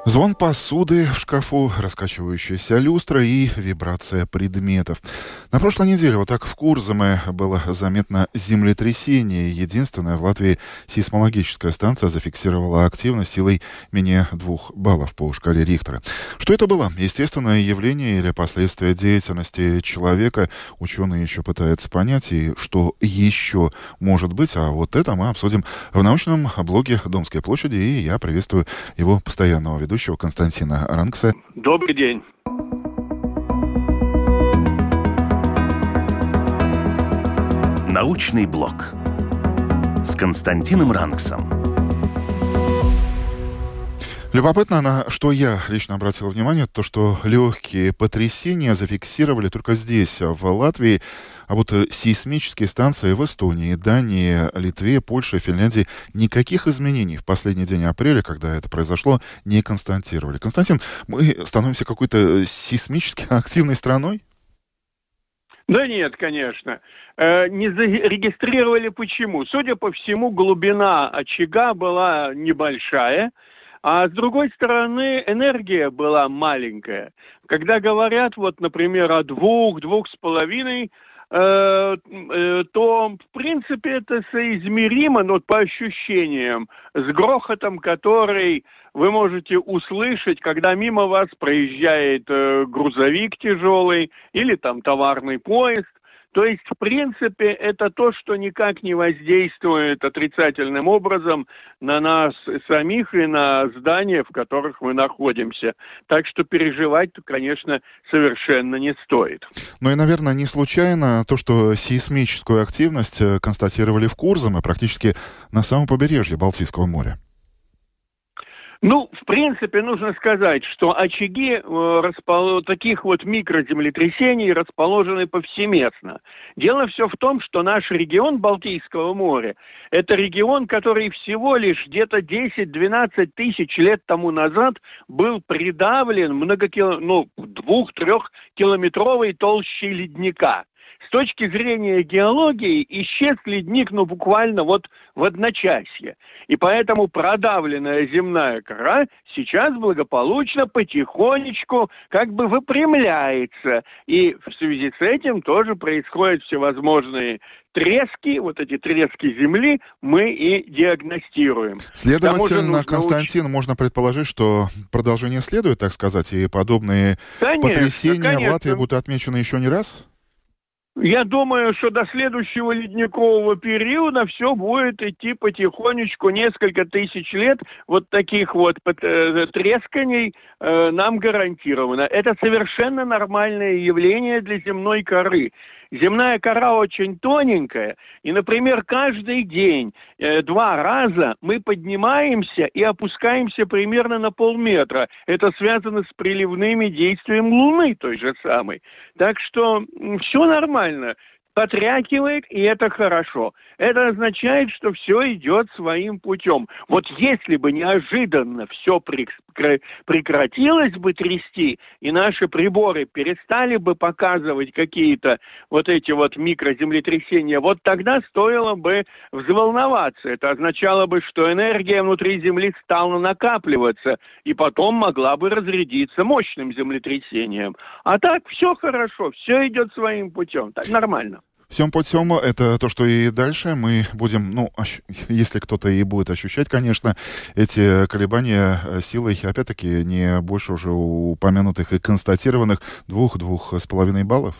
Звон посуды в шкафу, раскачивающаяся люстра и вибрация предметов. На прошлой неделе вот так в Курзаме было заметно землетрясение. Единственная в Латвии сейсмологическая станция зафиксировала активность силой менее 2 баллов по шкале Рихтера. Что это было? Естественное явление или последствия деятельности человека? Ученые еще пытаются понять, и что еще может быть. А вот это мы обсудим в научном блоге «Домской площади». И я приветствую его постоянного ведущего Константина Ранкса. Добрый день. Научный блок с Константином Ранксом. Любопытно, на что я лично обратил внимание, то, что легкие потрясения зафиксировали только здесь, в Латвии, а вот сейсмические станции в Эстонии, Дании, Литве, Польше, Финляндии никаких изменений в последний день апреля, когда это произошло, не констатировали. Константин, мы становимся какой-то сейсмически активной страной? Да нет, конечно. Не зарегистрировали почему? Судя по всему, глубина очага была небольшая, а с другой стороны, энергия была маленькая. Когда говорят, вот, например, о 2-2,5, то, в принципе, это соизмеримо, но по ощущениям, с грохотом, который вы можете услышать, когда мимо вас проезжает грузовик тяжелый или там товарный поезд. То есть, в принципе, это то, что никак не воздействует отрицательным образом на нас самих и на здания, в которых мы находимся. Так что переживать, конечно, совершенно не стоит. Ну и, наверное, не случайно то, что сейсмическую активность констатировали в Курзаме, практически на самом побережье Балтийского моря. Ну, в принципе, нужно сказать, что очаги таких вот микроземлетрясений расположены повсеместно. Дело все в том, что наш регион Балтийского моря – это регион, который всего лишь где-то 10-12 тысяч лет тому назад был придавлен 2-3 километровой толщей ледника. С точки зрения геологии исчез ледник, буквально вот в одночасье. И поэтому продавленная земная кора сейчас благополучно, потихонечку как бы выпрямляется. И в связи с этим тоже происходят всевозможные трески, вот эти трески земли мы и диагностируем. Следовательно, Константин, можно предположить, что продолжение следует, так сказать, и подобные потрясения в Латвии будут отмечены еще не раз? Я думаю, что до следующего ледникового периода все будет идти потихонечку, несколько тысяч лет вот таких вот тресканий нам гарантировано. Это совершенно нормальное явление для земной коры. Земная кора очень тоненькая, и, например, каждый день 2 раза мы поднимаемся и опускаемся примерно на полметра. Это связано с приливными действием Луны той же самой. Так что все нормально. Потряхивает, и это хорошо. Это означает, что все идет своим путем. Вот если бы неожиданно все прекратилось бы трясти, и наши приборы перестали бы показывать какие-то вот эти вот микроземлетрясения, вот тогда стоило бы взволноваться. Это означало бы, что энергия внутри Земли стала накапливаться, и потом могла бы разрядиться мощным землетрясением. А так все хорошо, все идет своим путем. Так нормально. Всем путем это то, что и дальше мы будем, если кто-то и будет ощущать, конечно, эти колебания силой, опять-таки, не больше уже упомянутых и констатированных 2-2,5 баллов.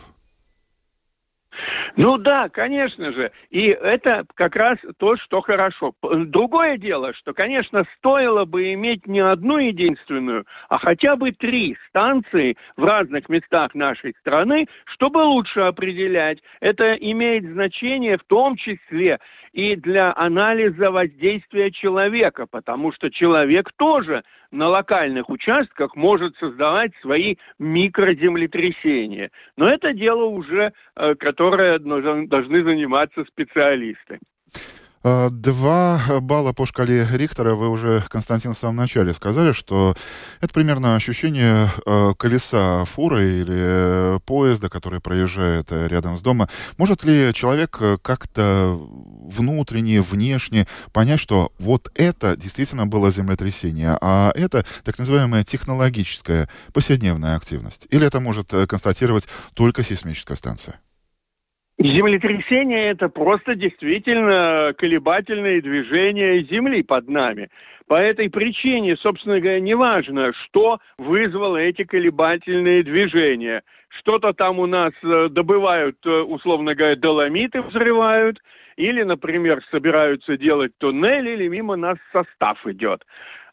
Ну да, конечно же. И это как раз то, что хорошо. Другое дело, что, конечно, стоило бы иметь не одну единственную, а хотя бы 3 станции в разных местах нашей страны, чтобы лучше определять. Это имеет значение в том числе и для анализа воздействия человека, потому что человек тоже на локальных участках может создавать свои микроземлетрясения. Но это дело уже, которое должны заниматься специалисты. 2 балла по шкале Рихтера. Вы уже, Константин, в самом начале сказали, что это примерно ощущение колеса фуры или поезда, который проезжает рядом с домом. Может ли человек как-то внутренне, внешне понять, что вот это действительно было землетрясение, а это так называемая технологическая повседневная активность? Или это может констатировать только сейсмическая станция? Землетрясение – это просто действительно колебательные движения Земли под нами. По этой причине, собственно говоря, неважно, что вызвало эти колебательные движения. Что-то там у нас добывают, условно говоря, доломиты взрывают, или, например, собираются делать туннель, или мимо нас состав идет.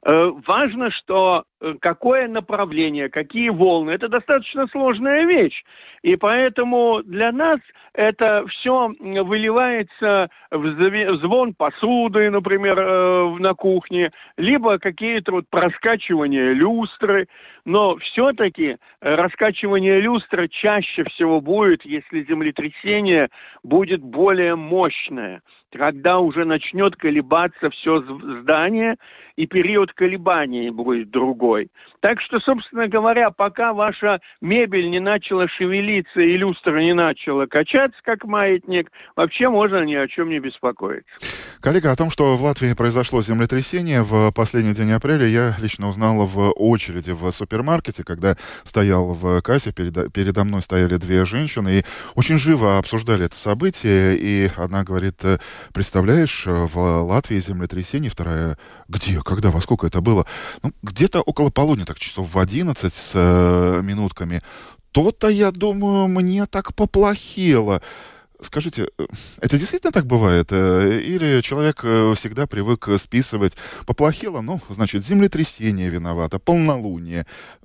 Важно, что какое направление, какие волны. Это достаточно сложная вещь. И поэтому для нас это все выливается в звон посуды, например, на кухне, либо какие-то вот проскачивания люстры. Но все-таки раскачивание люстры чаще всего будет, если землетрясение будет более мощное. Когда уже начнет колебаться все здание, и период колебаний будет другой. Так что, собственно говоря, пока ваша мебель не начала шевелиться и люстра не начала качаться, как маятник, вообще можно ни о чем не беспокоиться. Коллега, о том, что в Латвии произошло землетрясение в последний день апреля, я лично узнал в очереди в супермаркете, когда стоял в кассе, передо мной стояли 2 женщины, и очень живо обсуждали это событие, и одна говорит: представляешь, в Латвии землетрясение, вторая: где, когда, во сколько это было? Ну, где-то около полудня, так часов в 11 с минутками. То-то, я думаю, мне так поплохело. Скажите, это действительно так бывает? Или человек всегда привык списывать: поплохело, ну, значит, землетрясение виновато, полнолуние,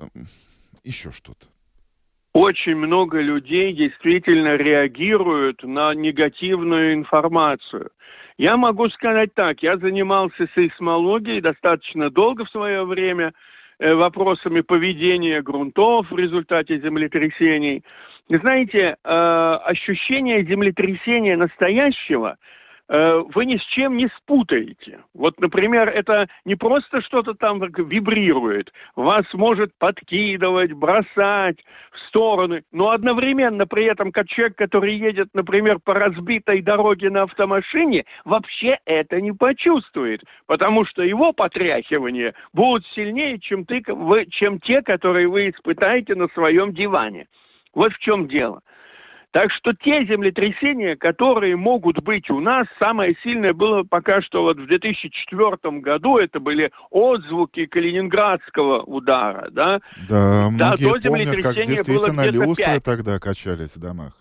еще что-то? Очень много людей действительно реагируют на негативную информацию. Я могу сказать так, я занимался сейсмологией достаточно долго в свое время, вопросами поведения грунтов в результате землетрясений. Знаете, ощущение землетрясения настоящего вы ни с чем не спутаете. Вот, например, это не просто что-то там вибрирует, вас может подкидывать, бросать в стороны, но одновременно при этом, как человек, который едет, например, по разбитой дороге на автомашине, вообще это не почувствует, потому что его потряхивания будут сильнее, чем те, которые вы испытаете на своем диване. Вот в чем дело. Так что те землетрясения, которые могут быть у нас, самое сильное было пока что вот в 2004 году, это были отзвуки Калининградского удара, да? Да, многие то помнят, как действительно люстры 5. тогда качались в домах.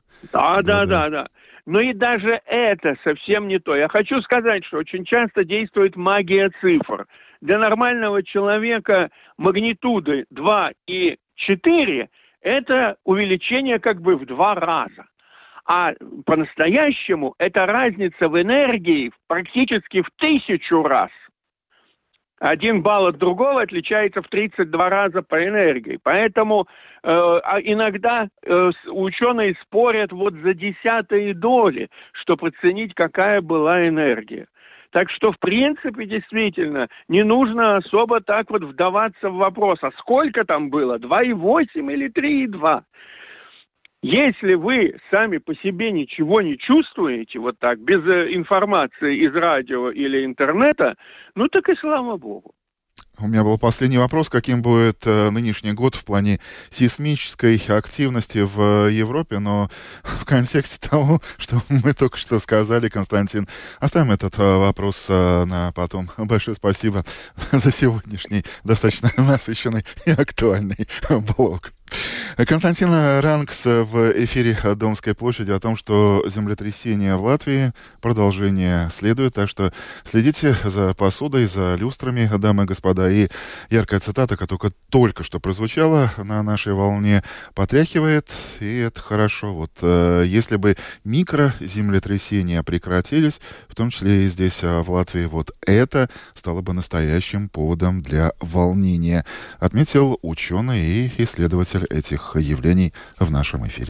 Да. Но и даже это совсем не то. Я хочу сказать, что очень часто действует магия цифр. Для нормального человека магнитуды 2 и 4 это увеличение как бы в 2 раза. А по-настоящему это разница в энергии практически в 1000 раз. 1 балл от другого отличается в 32 раза по энергии. Поэтому иногда ученые спорят вот за десятые доли, чтобы оценить, какая была энергия. Так что, в принципе, действительно, не нужно особо так вот вдаваться в вопрос, а сколько там было, 2,8 или 3,2? Если вы сами по себе ничего не чувствуете, вот так, без информации из радио или интернета, ну так и слава богу. У меня был последний вопрос. Каким будет нынешний год в плане сейсмической активности в Европе? Но в контексте того, что мы только что сказали, Константин, оставим этот вопрос на потом. Большое спасибо за сегодняшний достаточно насыщенный и актуальный блог. Константин Рангс в эфире Домской площади о том, что землетрясение в Латвии, продолжение следует, так что следите за посудой, за люстрами, дамы и господа. И яркая цитата, которая только что прозвучала на нашей волне, потряхивает, и это хорошо. Вот если бы микроземлетрясения прекратились, в том числе и здесь, в Латвии, вот это стало бы настоящим поводом для волнения, отметил ученый и исследователь этих явлений в нашем эфире.